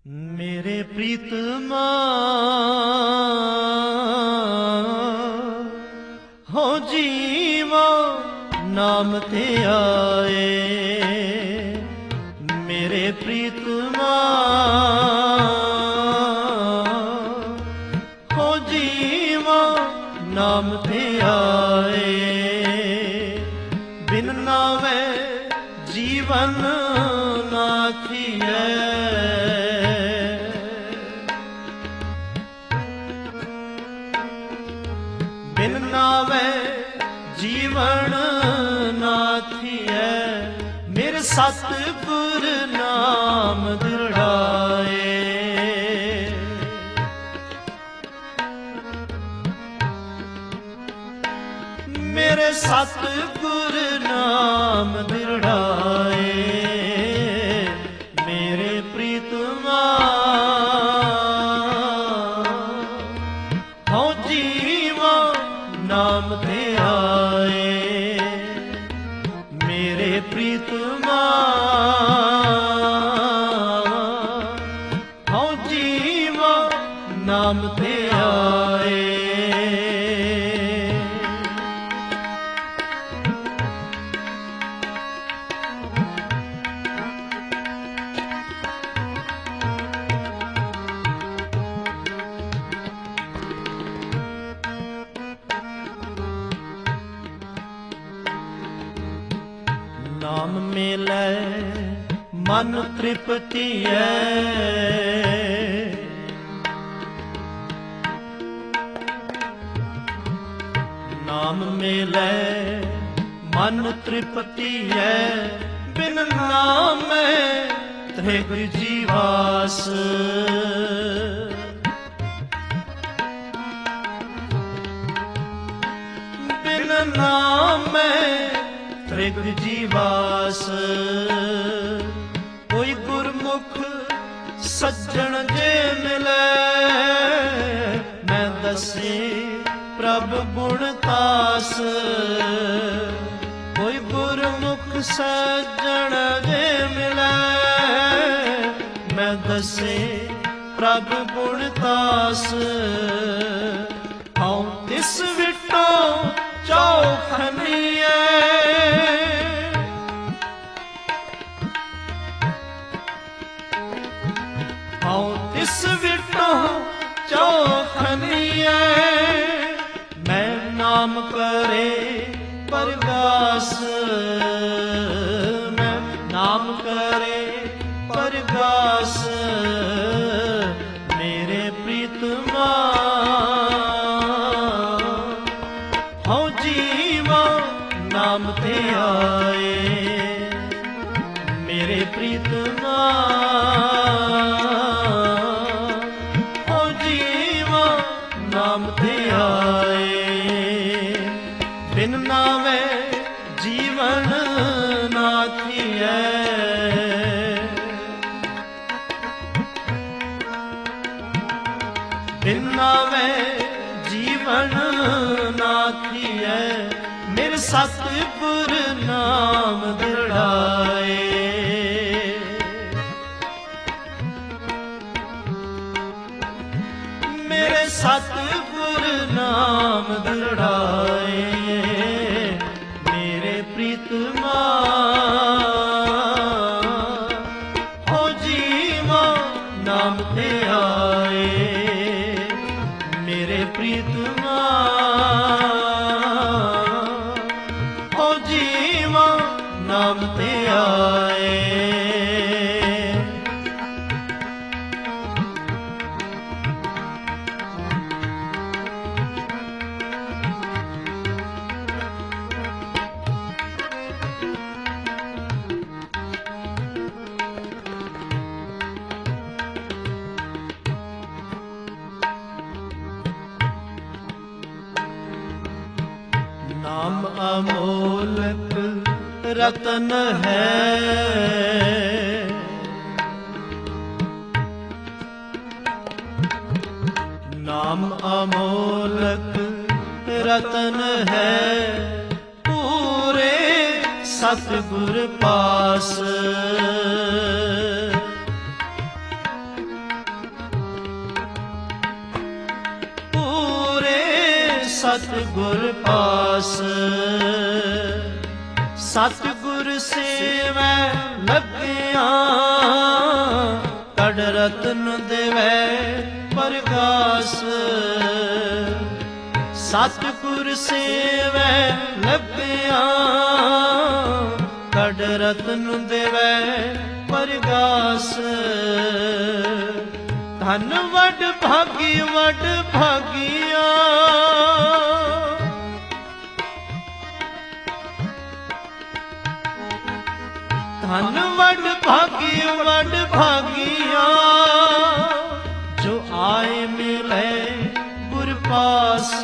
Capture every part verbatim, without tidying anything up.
मेरे प्रीतमा हो जीवा नाम ते आए। मेरे प्रीतमा हो जीवा नाम ते आए। बिन नावे जीवन ना थिए। बिन नावे जीवन ना थिए। मेरे सतगुर नाम दृढ़ाए। मेरे सतगुर नाम दृढ़ाए। मेरे प्रीतमा हो जीवा नाम ते आए। मेरे प्रीतमा हो जीवा नाम ते आए। नाम मिलै मन तृप्ति है। नाम मिलै मन तृप्ति है। बिन नाम त्रिग जीवास। बिन नाम त्रिग जीवास। कोई गुरमुख सज्जन जे मिले। मैं दसे प्रभ गुण तास। कोई गुरमुख सज्जन जे मिले। मैं दसे प्रभ गुण तास। हूँ तिस विटो चौखनिए। हूँ तिस विटो चौखनिए। मैं नाम करे परगास। मैं नाम करे परगास। मेरे प्रीतमा हो जीवा नाम ते आए। मेरे प्रीतमा हो जीवा नाम ते आए। बिन नावे जीवन ना थिए। बिन नावे जीवन ना थिए। मेरे सतगुर नाम दृढ़ाए। मेरे सतगुर नाम दृढ़ाए। मेरे प्रीतमा हो जीवा नाम ते आए। मेरे प्रीतमा हो जीवा नाम ते आए। नाम अमोलक रतन है। नाम अमोलक रतन है। पूरे सतगुर पास। सतगुर पास। सतगुर सेवै लगिया कड़ रतन देवै परगास। सतगुर सेवै लगिया कड़ रतन देवै परगास। धन वड भागी वड भागिया धन वड भागी वड भागिया जो आए मिले गुर पास।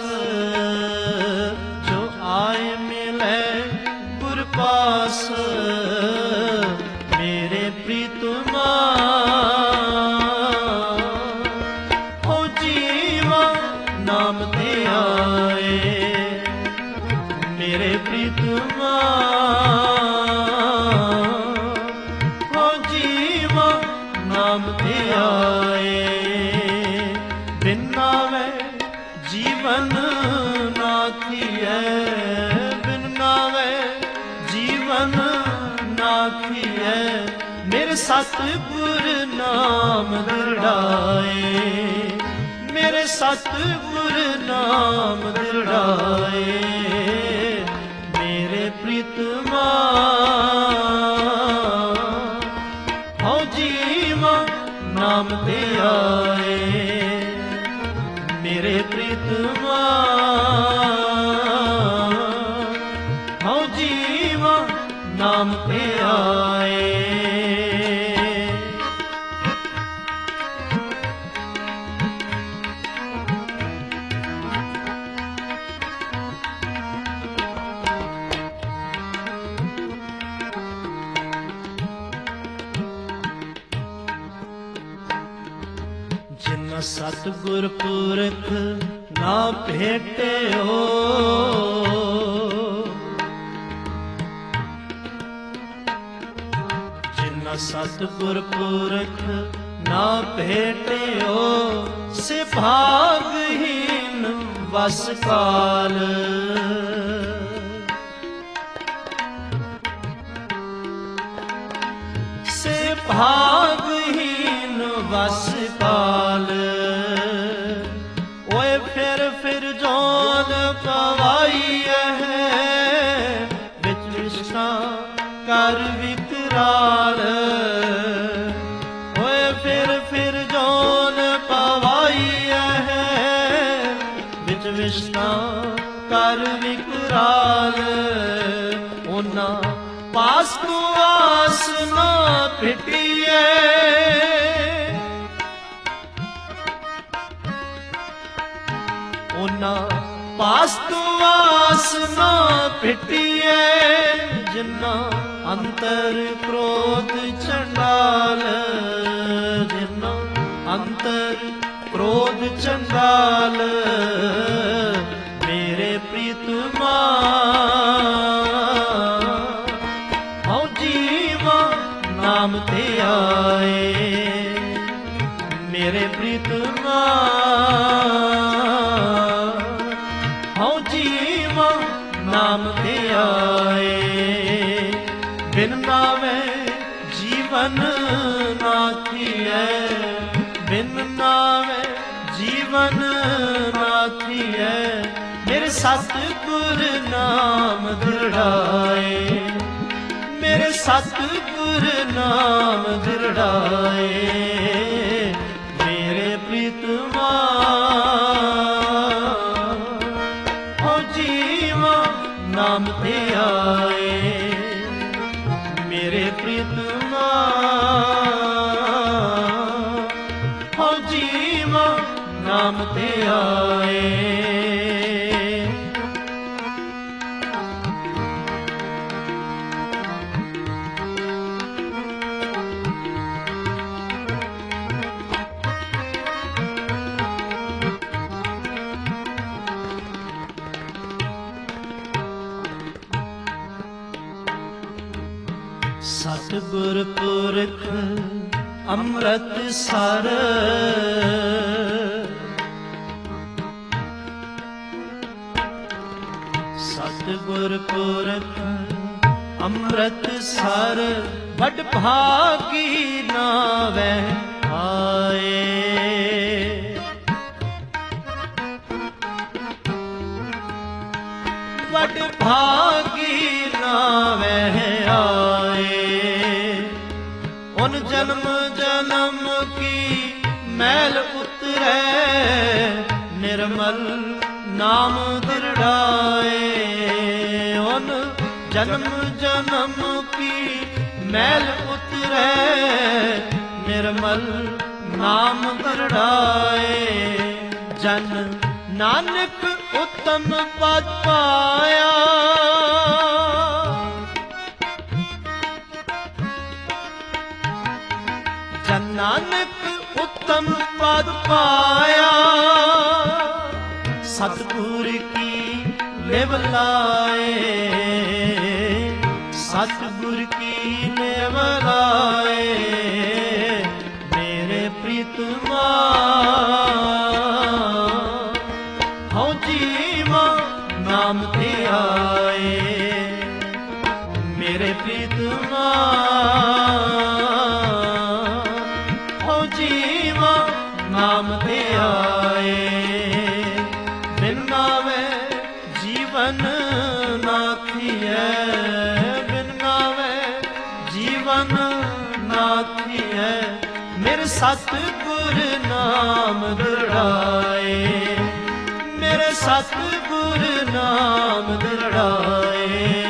जो आए मिले गुर पास मेरे प्रीतमा नाम ते आए। मेरे प्रीतमा हो जीवा नाम ते आए। बिन नावे जीवन नाथिए बिन नावे जीवन नाथिए मेरे सतगुर नाम दृढ़ाए। मेरे सतगुर नाम दृढ़ाए। मेरे प्रीतमा हो जीवा नाम ते आए। मेरे प्रीतमा हो जीवा नाम ते आए। सतगुर पुरख ना भेटे हो। जिन्ना सतगुर पुरख ना भेटे हो से भागहीन वस काल। से भागहीन वस काल। ओए फिर फिर जोन पवाई है बिच विष्णा कर विकराल। ओए फिर फिर जोन पवाई है बिच विष्णा कर विकराल। ओना पास को आस ना फिटिए ओना पास तो आस ना फिटिए। जिन्ना अंतर क्रोध चंडाल जिन्ना अंतर क्रोध चंडाल मेरे प्रीतमा हो जीवा नाम ते आए। मेरे प्रीतमा नाम ते आए। बिन नावे जीवन नाथिए बिन नावे जीवन नाथिए मेरे सतगुर नाम दृढ़ाए। मेरे सतगुर नाम दृढ़ाए। मेरे प्रीतमा नाम ते आए। मेरे प्रीतमा हो जीवा नाम ते आए। सतगुर पुरख ਅੰਮ੍ਰਿਤ ਸਰ ਸਤਿਗੁਰ ਪੁਰਖ ਅੰਮ੍ਰਿਤ ਸਰ ਵਡ ਭਾਗੀ ਨਾਵੈ ਆਏ। ਵਡ ਭਾਗੀ ਨਾਵੈ ਆਏ। ਉਨ ਜਨਮ ਜਨਮ ਕੀ ਮੈਲ ਉਤਰੈ ਨਿਰਮਲ ਨਾਮ ਦਿਰੜਾਏ। ਉਨ ਜਨਮ ਜਨਮ ਕੀ ਮੈਲ ਉਤਰੈ ਨਿਰਮਲ ਨਾਮ ਦਿਰੜਾਏ। ਜਨ ਨਾਨਕ ਉਤਮ ਪਦ ਪਾਇਆ। ਜਨ ਨਾਨਕ ਉਤਮ ਪਦ ਪਾਇਆ। ਸਤਿਗੁਰ ਕੀ ਲਿਵ ਲਾਏ। ਸਤਿਗੁਰ ਕੀ ਲਿਵ ਲਾਏ। ਮੇਰੇ ਪ੍ਰੀਤਮਾ ਹਉ ਜੀਵਾ ਨਾਮ ਤੇ ਆਏ। ਮੇਰੇ ਪ੍ਰੀਤਮਾ ਹਉ ਜੀਵਾ ਨਾਮ ਤੇ ਆਏ। ਬਿਨ ਨਾਵੇ ਜੀਵਨ ਨਾਥੀਐ। ਬਿਨ ਨਾਵੇ ਜੀਵਨ ਨਾਥੀਐ। ਮੇਰੇ ਸਤਿਗੁਰ ਨਾਮ ਦਿਰੜਾਏ। ਮੇਰੇ ਸਤਿਗੁਰ ਨਾਮ ਦਿਰੜਾਏ।